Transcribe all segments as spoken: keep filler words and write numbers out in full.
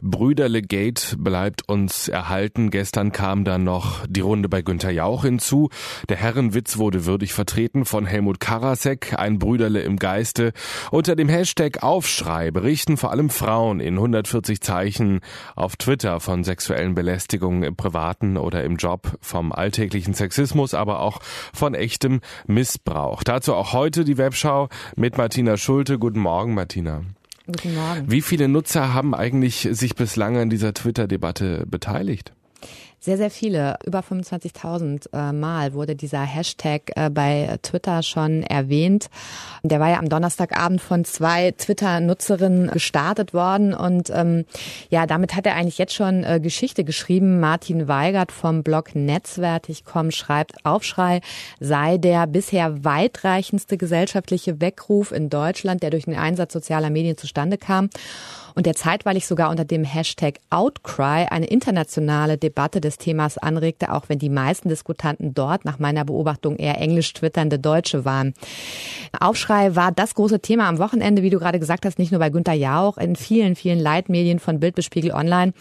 Brüderle-Gate bleibt uns erhalten. Gestern kam dann noch die Runde bei Günther Jauch hinzu. Der Herrenwitz wurde würdig vertreten von Helmut Karasek, ein Brüderle im Geiste. Unter dem Hashtag Aufschrei berichten vor allem Frauen in hundertvierzig Zeichen auf Twitter von sexuellen Belästigungen im privaten oder im Job, vom alltäglichen Sexismus, aber auch von echtem Missbrauch. Dazu auch heute die Webschau mit Martina Schulte. Guten Morgen, Martina. Guten Morgen. Wie viele Nutzer haben eigentlich sich bislang an dieser Twitter-Debatte beteiligt? Sehr, sehr viele. Über fünfundzwanzigtausend äh, Mal wurde dieser Hashtag äh, bei Twitter schon erwähnt. Der war ja am Donnerstagabend von zwei Twitter-Nutzerinnen gestartet worden. Und ähm, ja, damit hat er eigentlich jetzt schon äh, Geschichte geschrieben. Martin Weigert vom Blog Netzwertig Punkt com schreibt, Aufschrei sei der bisher weitreichendste gesellschaftliche Weckruf in Deutschland, der durch den Einsatz sozialer Medien zustande kam. Und der zeitweilig sogar unter dem Hashtag Outcry eine internationale Debatte des Themas anregte, auch wenn die meisten Diskutanten dort nach meiner Beobachtung eher englisch twitternde Deutsche waren. Aufschrei war das große Thema am Wochenende, wie du gerade gesagt hast, nicht nur bei Günther Jauch, in vielen, vielen Leitmedien von Bild bis Spiegel Online.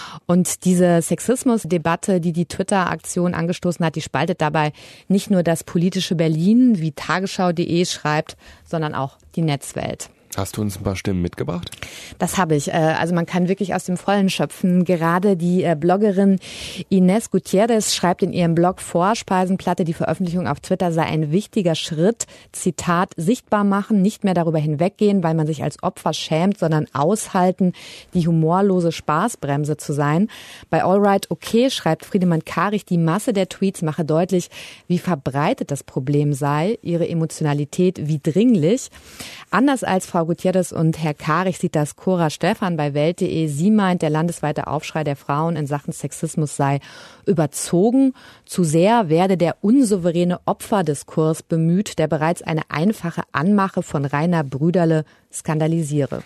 Und diese Sexismusdebatte, die die Twitter-Aktion angestoßen hat, die spaltet dabei nicht nur das politische Berlin, wie Tagesschau punkt de schreibt, sondern auch die Netzwelt. Hast du uns ein paar Stimmen mitgebracht? Das habe ich. Also man kann wirklich aus dem Vollen schöpfen. Gerade die Bloggerin Inés Gutiérrez schreibt in ihrem Blog Vorspeisenplatte, die Veröffentlichung auf Twitter sei ein wichtiger Schritt. Zitat, sichtbar machen, nicht mehr darüber hinweggehen, weil man sich als Opfer schämt, sondern aushalten, die humorlose Spaßbremse zu sein. Bei Alright Okay schreibt Friedemann Karich, die Masse der Tweets mache deutlich, wie verbreitet das Problem sei, ihre Emotionalität, wie dringlich. Anders als Frau Gutiérrez und Herr Karich sieht das Cora Stephan bei Welt punkt de. Sie meint, der landesweite Aufschrei der Frauen in Sachen Sexismus sei überzogen. Zu sehr werde der unsouveräne Opferdiskurs bemüht, der bereits eine einfache Anmache von reiner Brüderle skandalisiere.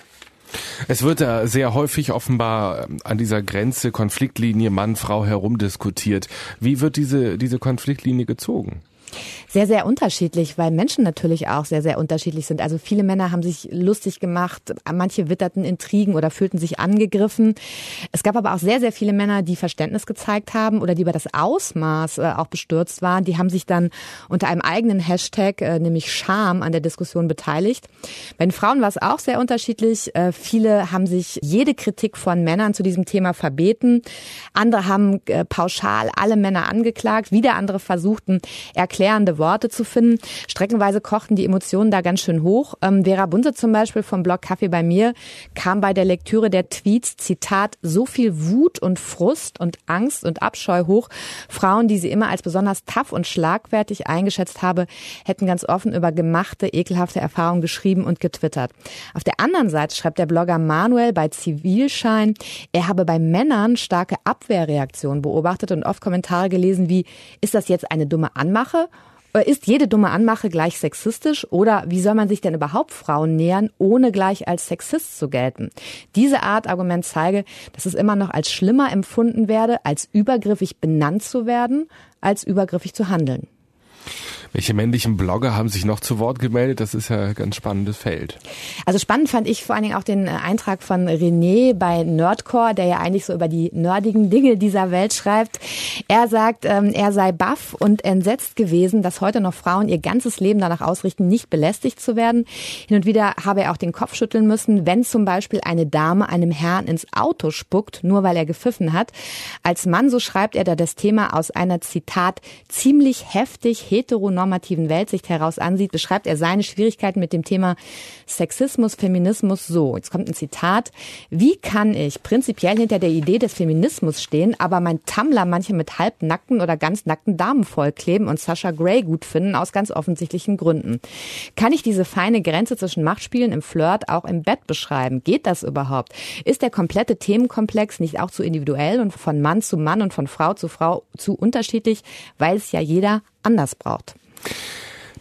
Es wird da sehr häufig offenbar an dieser Grenze Konfliktlinie Mann-Frau herumdiskutiert. Wie wird diese, diese Konfliktlinie gezogen? Sehr, sehr unterschiedlich, weil Menschen natürlich auch sehr, sehr unterschiedlich sind. Also viele Männer haben sich lustig gemacht, manche witterten Intrigen oder fühlten sich angegriffen. Es gab aber auch sehr, sehr viele Männer, die Verständnis gezeigt haben oder die über das Ausmaß äh, auch bestürzt waren. Die haben sich dann unter einem eigenen Hashtag, äh, nämlich Scham, an der Diskussion beteiligt. Bei den Frauen war es auch sehr unterschiedlich. Äh, viele haben sich jede Kritik von Männern zu diesem Thema verbeten. Andere haben äh, pauschal alle Männer angeklagt. Wieder andere versuchten, erklärende Worte zu finden. Streckenweise kochten die Emotionen da ganz schön hoch. Ähm, Vera Bunse zum Beispiel vom Blog Kaffee bei mir kam bei der Lektüre der Tweets, Zitat, so viel Wut und Frust und Angst und Abscheu hoch. Frauen, die sie immer als besonders tough und schlagfertig eingeschätzt habe, hätten ganz offen über gemachte, ekelhafte Erfahrungen geschrieben und getwittert. Auf der anderen Seite schreibt der Blogger Manuel bei Zivilschein, er habe bei Männern starke Abwehrreaktionen beobachtet und oft Kommentare gelesen wie, ist das jetzt eine dumme Anmache? Ist jede dumme Anmache gleich sexistisch oder wie soll man sich denn überhaupt Frauen nähern, ohne gleich als Sexist zu gelten? Diese Art Argument zeige, dass es immer noch als schlimmer empfunden werde, als übergriffig benannt zu werden, als übergriffig zu handeln. Welche männlichen Blogger haben sich noch zu Wort gemeldet? Das ist ja ein ganz spannendes Feld. Also spannend fand ich vor allen Dingen auch den Eintrag von René bei Nerdcore, der ja eigentlich so über die nerdigen Dinge dieser Welt schreibt. Er sagt, er sei baff und entsetzt gewesen, dass heute noch Frauen ihr ganzes Leben danach ausrichten, nicht belästigt zu werden. Hin und wieder habe er auch den Kopf schütteln müssen, wenn zum Beispiel eine Dame einem Herrn ins Auto spuckt, nur weil er gepfiffen hat. Als Mann, so schreibt er, da das Thema aus einer, Zitat, ziemlich heftig heteronormativen Weltsicht heraus ansieht, beschreibt er seine Schwierigkeiten mit dem Thema Sexismus, Feminismus so. Jetzt kommt ein Zitat. Wie kann ich prinzipiell hinter der Idee des Feminismus stehen, aber mein Tumblr manche mit halbnackten oder ganz nackten Damen vollkleben und Sasha Grey gut finden, aus ganz offensichtlichen Gründen? Kann ich diese feine Grenze zwischen Machtspielen im Flirt auch im Bett beschreiben? Geht das überhaupt? Ist der komplette Themenkomplex nicht auch zu individuell und von Mann zu Mann und von Frau zu Frau zu unterschiedlich, weil es ja jeder anders braucht?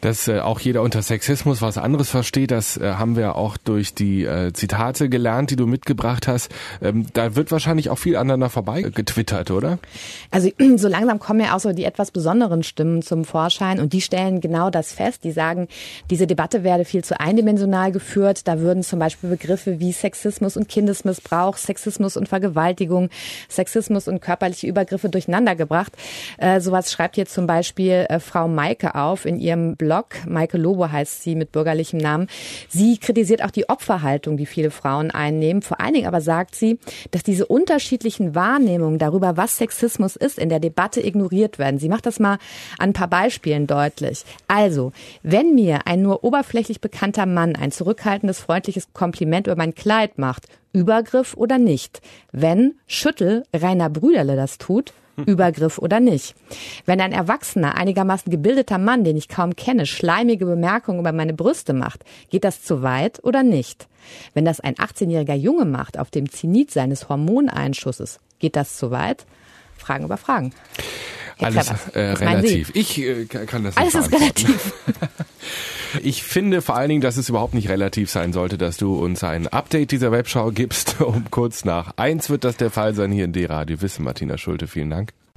Dass äh, auch jeder unter Sexismus was anderes versteht, das äh, haben wir auch durch die äh, Zitate gelernt, die du mitgebracht hast. Ähm, da wird wahrscheinlich auch viel aneinander vorbei getwittert, oder? Also so langsam kommen ja auch so die etwas besonderen Stimmen zum Vorschein und die stellen genau das fest. Die sagen, diese Debatte werde viel zu eindimensional geführt. Da würden zum Beispiel Begriffe wie Sexismus und Kindesmissbrauch, Sexismus und Vergewaltigung, Sexismus und körperliche Übergriffe durcheinandergebracht. Äh, sowas schreibt jetzt zum Beispiel äh, Frau Maike auf in ihrem Blog. Maike Lobo heißt sie mit bürgerlichem Namen. Sie kritisiert auch die Opferhaltung, die viele Frauen einnehmen. Vor allen Dingen aber sagt sie, dass diese unterschiedlichen Wahrnehmungen darüber, was Sexismus ist, in der Debatte ignoriert werden. Sie macht das mal an ein paar Beispielen deutlich. Also, wenn mir ein nur oberflächlich bekannter Mann ein zurückhaltendes, freundliches Kompliment über mein Kleid macht, Übergriff oder nicht? Wenn Schüttel Rainer Brüderle das tut, Übergriff oder nicht? Wenn ein erwachsener, einigermaßen gebildeter Mann, den ich kaum kenne, schleimige Bemerkungen über meine Brüste macht, geht das zu weit oder nicht? Wenn das ein achtzehnjähriger Junge macht, auf dem Zenit seines Hormoneinschusses, geht das zu weit? Fragen über Fragen. Herr Alles Klebert, äh, relativ. Ich äh, kann das nicht Alles ist relativ. Ich finde vor allen Dingen, dass es überhaupt nicht relativ sein sollte, dass du uns ein Update dieser Webschau gibst. Um kurz nach eins wird das der Fall sein hier in D-Radio Wissen. Martina Schulte, vielen Dank.